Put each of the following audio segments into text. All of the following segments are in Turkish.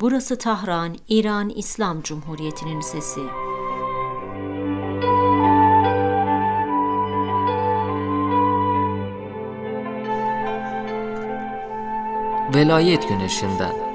Burası Tahran, İran İslam Cumhuriyeti'nin sesi. Velayet Güneşi'nden.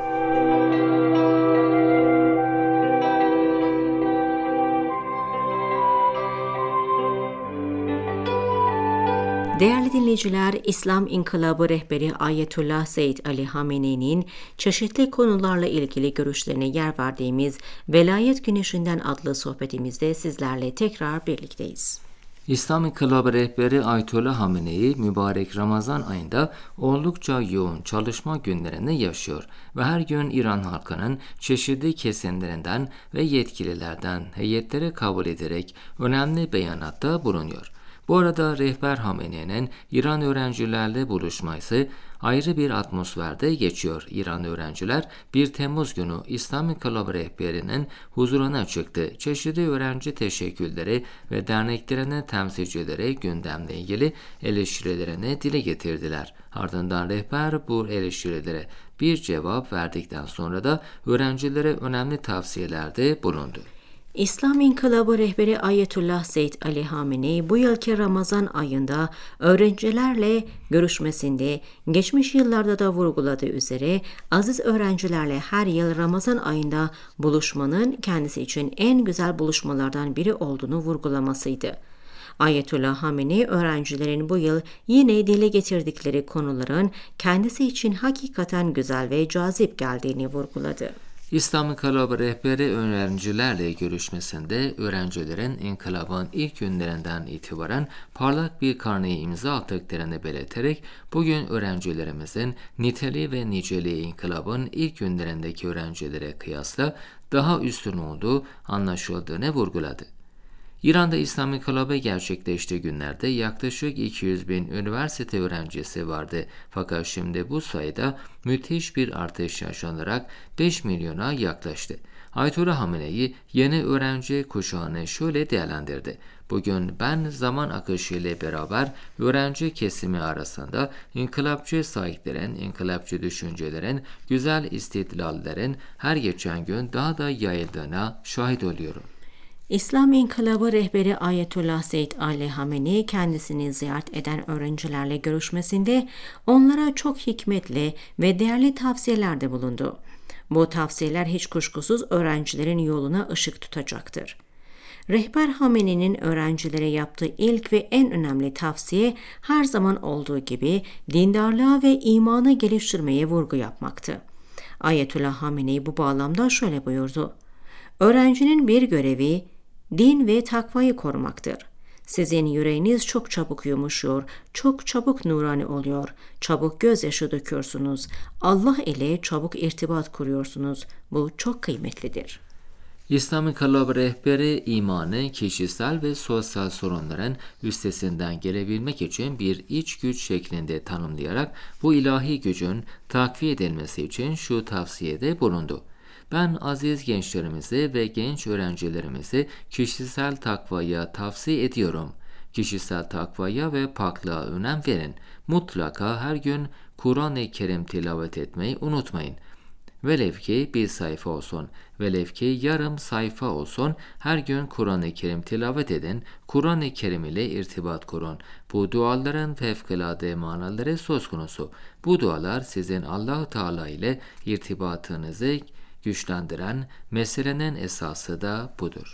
Değerli dinleyiciler, İslam İnkılabı rehberi Ayetullah Said Ali Hamenei'nin çeşitli konularla ilgili görüşlerine yer verdiğimiz Velayet Güneşi'nden adlı sohbetimizde sizlerle tekrar birlikteyiz. İslam İnkılabı rehberi Ayetullah Hamenei, mübarek Ramazan ayında oldukça yoğun çalışma günlerini yaşıyor ve her gün İran halkının çeşitli kesimlerinden ve yetkililerden heyetleri kabul ederek önemli beyanatta bulunuyor. Bu arada rehber Hamenei'nin İran öğrencilerle buluşması ayrı bir atmosferde geçiyor. İran öğrenciler 1 Temmuz günü İslam İnkılabı rehberinin huzuruna çıktı. Çeşitli öğrenci teşekkürleri ve derneklerinin temsilcileri gündemle ilgili eleştirilerini dile getirdiler. Ardından rehber bu eleştirilere bir cevap verdikten sonra da öğrencilere önemli tavsiyelerde bulundu. İslam İnkılabı rehberi Ayetullah Said Ali Hamenei bu yılki Ramazan ayında öğrencilerle görüşmesinde geçmiş yıllarda da vurguladığı üzere aziz öğrencilerle her yıl Ramazan ayında buluşmanın kendisi için en güzel buluşmalardan biri olduğunu vurgulamasıydı. Ayetullah Hamenei öğrencilerin bu yıl yine dile getirdikleri konuların kendisi için hakikaten güzel ve cazip geldiğini vurguladı. İslam İnkılabı rehberi öğrencilerle görüşmesinde öğrencilerin inkılabın ilk günlerinden itibaren parlak bir karneye imza attıklarını belirterek bugün öğrencilerimizin niteliği ve niceliği inkılabın ilk günlerindeki öğrencilere kıyasla daha üstün olduğu anlaşıldığını vurguladı. İran'da İslam İnkılabı gerçekleştiği günlerde yaklaşık 200.000 üniversite öğrencisi vardı. Fakat şimdi bu sayıda müthiş bir artış yaşanarak 5 milyona yaklaştı. Ayetullah Hamenei yeni öğrenci kuşağını şöyle değerlendirdi. Bugün ben zaman akışı ile beraber öğrenci kesimi arasında inkılapçı sahiplerin, inkılapçı düşüncelerin, güzel istidlallerin her geçen gün daha da yayıldığına şahit oluyorum. İslam İnkılabı rehberi Ayetullah Said Ali Hamenei kendisini ziyaret eden öğrencilerle görüşmesinde onlara çok hikmetli ve değerli tavsiyelerde bulundu. Bu tavsiyeler hiç kuşkusuz öğrencilerin yoluna ışık tutacaktır. Rehber Hamenei'nin öğrencilere yaptığı ilk ve en önemli tavsiye her zaman olduğu gibi dindarlığa ve imanı geliştirmeye vurgu yapmaktı. Ayetullah Hamenei bu bağlamda şöyle buyurdu: "Öğrencinin bir görevi din ve takvayı korumaktır. Sizin yüreğiniz çok çabuk yumuşuyor, çok çabuk nurani oluyor, çabuk gözyaşı döküyorsunuz, Allah ile çabuk irtibat kuruyorsunuz. Bu çok kıymetlidir." İslam İnkılabı rehberi imanı kişisel ve sosyal sorunların üstesinden gelebilmek için bir iç güç şeklinde tanımlayarak bu ilahi gücün takviye edilmesi için şu tavsiyede bulundu. Ben aziz gençlerimizi ve genç öğrencilerimizi kişisel takvaya tavsiye ediyorum. Kişisel takvaya ve paklığa önem verin. Mutlaka her gün Kur'an-ı Kerim tilavet etmeyi unutmayın. Velev ki bir sayfa olsun, velev ki yarım sayfa olsun, her gün Kur'an-ı Kerim tilavet edin, Kur'an-ı Kerim ile irtibat kurun. Bu duaların fevkalade manaları söz konusu. Bu dualar sizin Allah-u Teala ile irtibatınızı güçlendiren meselenin esası da budur.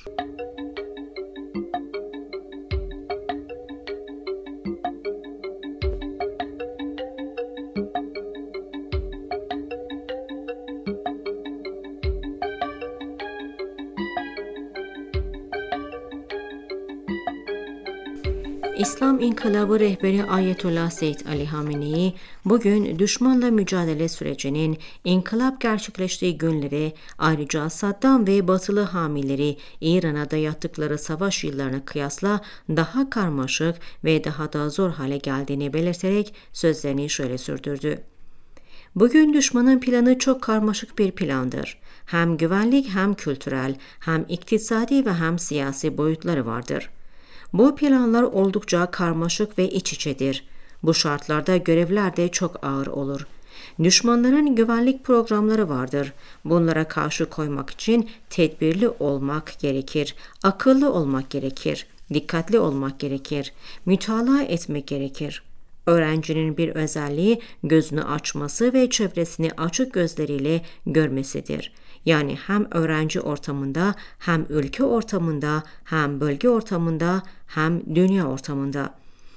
İslam İnkılabı rehberi Ayetullah Said Ali Hamenei bugün düşmanla mücadele sürecinin inkılap gerçekleştiği günleri, ayrıca Saddam ve batılı hamileri İran'a dayattıkları savaş yıllarına kıyasla daha karmaşık ve daha da zor hale geldiğini belirterek sözlerini şöyle sürdürdü: "Bugün düşmanın planı çok karmaşık bir plandır. Hem güvenlik hem kültürel, hem iktisadi ve hem siyasi boyutları vardır. Bu planlar oldukça karmaşık ve iç içedir. Bu şartlarda görevler de çok ağır olur. Düşmanların güvenlik programları vardır. Bunlara karşı koymak için tedbirli olmak gerekir, akıllı olmak gerekir, dikkatli olmak gerekir, mütalaa etmek gerekir. Öğrencinin bir özelliği gözünü açması ve çevresini açık gözleriyle görmesidir. Yani hem öğrenci ortamında, hem ülke ortamında, hem bölge ortamında, hem dünya ortamında.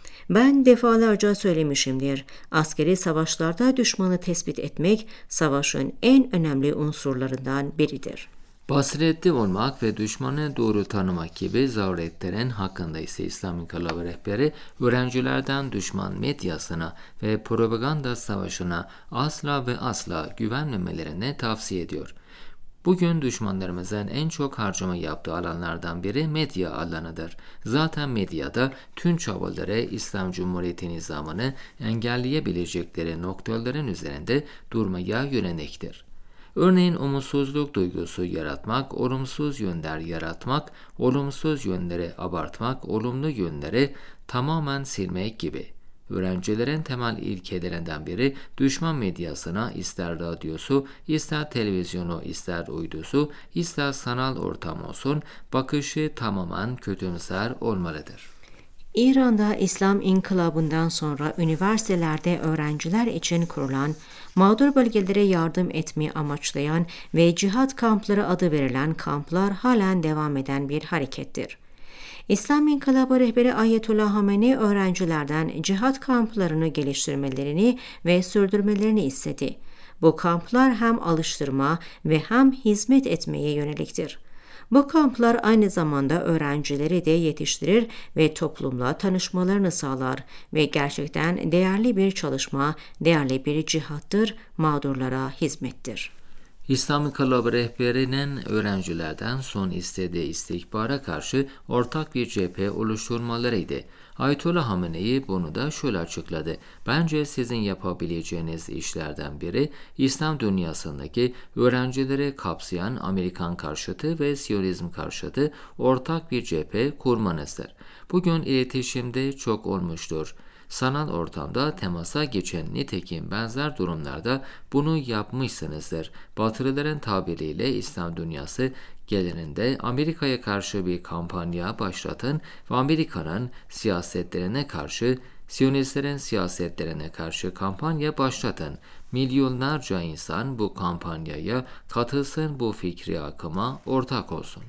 Ben defalarca söylemişimdir. Askeri savaşlarda düşmanı tespit etmek savaşın en önemli unsurlarından biridir. Basiretli olmak ve düşmanı doğru tanımak gibi zaruretlerin hakkında ise İslam İnkılabı rehberi öğrencilerden düşman medyasına ve propaganda savaşına asla ve asla güvenmemelerini tavsiye ediyor. Bugün düşmanlarımızın en çok harcama yaptığı alanlardan biri medya alanıdır. Zaten medyada tüm çabaları İslam Cumhuriyeti nizamını engelleyebilecekleri noktaların üzerinde durmaya yöneliktir. Örneğin umutsuzluk duygusu yaratmak, olumsuz yönler yaratmak, olumsuz yönleri abartmak, olumlu yönleri tamamen silmek gibi. Öğrencilerin temel ilkelerinden biri düşman medyasına ister radyosu, ister televizyonu, ister uydusu, ister sanal ortam olsun bakışı tamamen kötümser olmalıdır. İran'da İslam İnkılabı'ndan sonra üniversitelerde öğrenciler için kurulan, mağdur bölgelere yardım etmeyi amaçlayan ve cihat kampları adı verilen kamplar halen devam eden bir harekettir. İslam İnkılabı rehberi Ayetullah Hamenei öğrencilerden cihat kamplarını geliştirmelerini ve sürdürmelerini istedi. Bu kamplar hem alıştırma ve hem hizmet etmeye yöneliktir. Bu kamplar aynı zamanda öğrencileri de yetiştirir ve toplumla tanışmalarını sağlar ve gerçekten değerli bir çalışma, değerli bir cihattır, mağdurlara hizmettir. İslam İnkılabı rehberinin öğrencilerden son istediği istikbara karşı ortak bir cephe oluşturmalarıydı. Ayetullah Hamenei bunu da şöyle açıkladı. Bence sizin yapabileceğiniz işlerden biri İslam dünyasındaki öğrencileri kapsayan Amerikan karşıtı ve Siyonizm karşıtı ortak bir cephe kurmanızdır. Bugün iletişimde çok olmuştur. Sanal ortamda temasa geçen nitekim benzer durumlarda bunu yapmışsınızdır. Batılıların tabiriyle İslam dünyası genelinde Amerika'ya karşı bir kampanya başlatın ve Amerika'nın siyasetlerine karşı, Siyonistlerin siyasetlerine karşı kampanya başlatın. Milyonlarca insan bu kampanyaya katılsın, bu fikri akıma ortak olsun.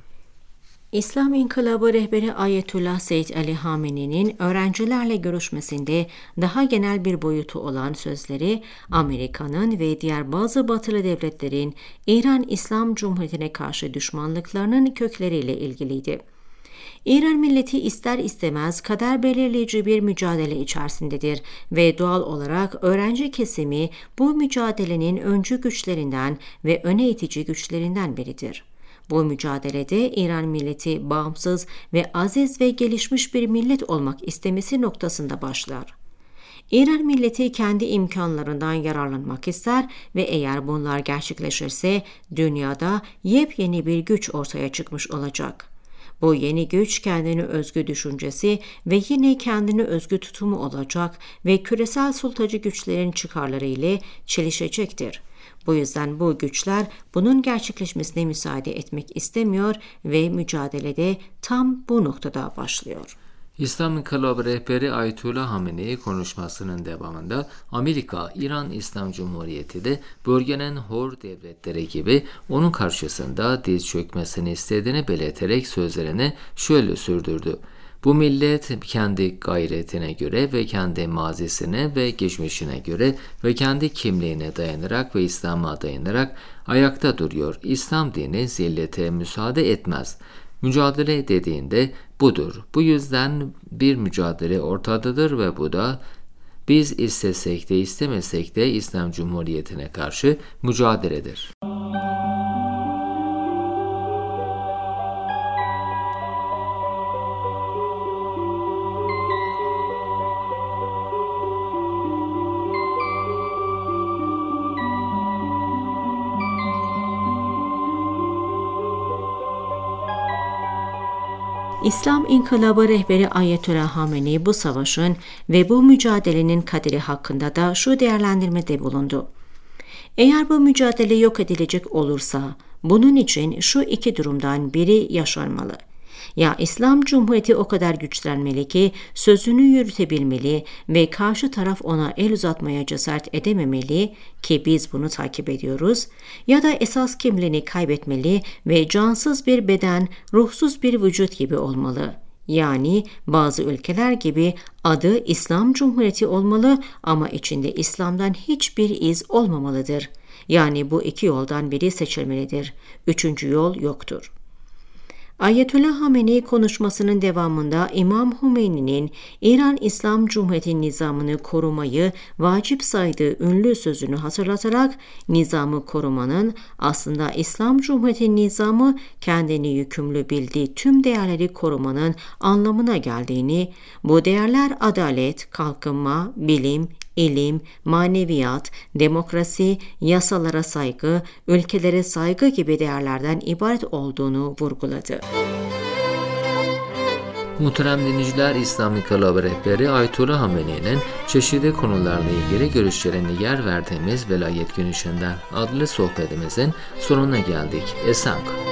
İslam İnkılabı rehberi Ayetullah Seyyid Ali Hamenei'nin öğrencilerle görüşmesinde daha genel bir boyutu olan sözleri Amerika'nın ve diğer bazı batılı devletlerin İran İslam Cumhuriyeti'ne karşı düşmanlıklarının kökleriyle ilgiliydi. İran milleti ister istemez kader belirleyici bir mücadele içerisindedir ve doğal olarak öğrenci kesimi bu mücadelenin öncü güçlerinden ve öne itici güçlerinden biridir. Bu mücadelede İran milleti bağımsız ve aziz ve gelişmiş bir millet olmak istemesi noktasında başlar. İran milleti kendi imkanlarından yararlanmak ister ve eğer bunlar gerçekleşirse dünyada yepyeni bir güç ortaya çıkmış olacak. Bu yeni güç kendine özgü düşüncesi ve yine kendine özgü tutumu olacak ve küresel sultacı güçlerin çıkarları ile çelişecektir. Bu yüzden bu güçler bunun gerçekleşmesine müsaade etmek istemiyor ve mücadelede tam bu noktada başlıyor. İslam İnkılabı rehberi Ayetullah Hamenei konuşmasının devamında Amerika, İran İslam Cumhuriyeti de bölgenin hor devletleri gibi onun karşısında diz çökmesini istediğini belirterek sözlerini şöyle sürdürdü. Bu millet kendi gayretine göre ve kendi mazisine ve geçmişine göre ve kendi kimliğine dayanarak ve İslam'a dayanarak ayakta duruyor. İslam dini zillete müsaade etmez. Mücadele dediğinde budur. Bu yüzden bir mücadele ortadadır ve bu da biz istesek de istemesek de İslam Cumhuriyeti'ne karşı mücadeledir. İslam İnkılabı rehberi Ayetullah Hamenei bu savaşın ve bu mücadelenin kaderi hakkında da şu değerlendirmede bulundu. Eğer bu mücadele yok edilecek olursa, bunun için şu iki durumdan biri yaşanmalı. Ya İslam Cumhuriyeti o kadar güçlenmeli ki sözünü yürütebilmeli ve karşı taraf ona el uzatmaya cesaret edememeli ki biz bunu takip ediyoruz, ya da esas kimliğini kaybetmeli ve cansız bir beden, ruhsuz bir vücut gibi olmalı. Yani bazı ülkeler gibi adı İslam Cumhuriyeti olmalı ama içinde İslam'dan hiçbir iz olmamalıdır. Yani bu iki yoldan biri seçilmelidir. Üçüncü yol yoktur. Ayetullah Hamenei konuşmasının devamında İmam Hümeyni'nin İran İslam Cumhuriyeti nizamını korumayı vacip saydığı ünlü sözünü hatırlatarak nizamı korumanın aslında İslam Cumhuriyeti nizamı kendini yükümlü bildiği tüm değerleri korumanın anlamına geldiğini, bu değerler adalet, kalkınma, bilim, ilim, maneviyat, demokrasi, yasalara saygı, ülkelere saygı gibi değerlerden ibaret olduğunu vurguladı. Muhterem dinleyiciler, İslam İnkılabı Rehberi Ayetullah Hamenei'nin çeşitli konularla ilgili görüşlerine yer verdiğimiz Velayet Günü adlı sohbetimizin sonuna geldik. Esen kalın.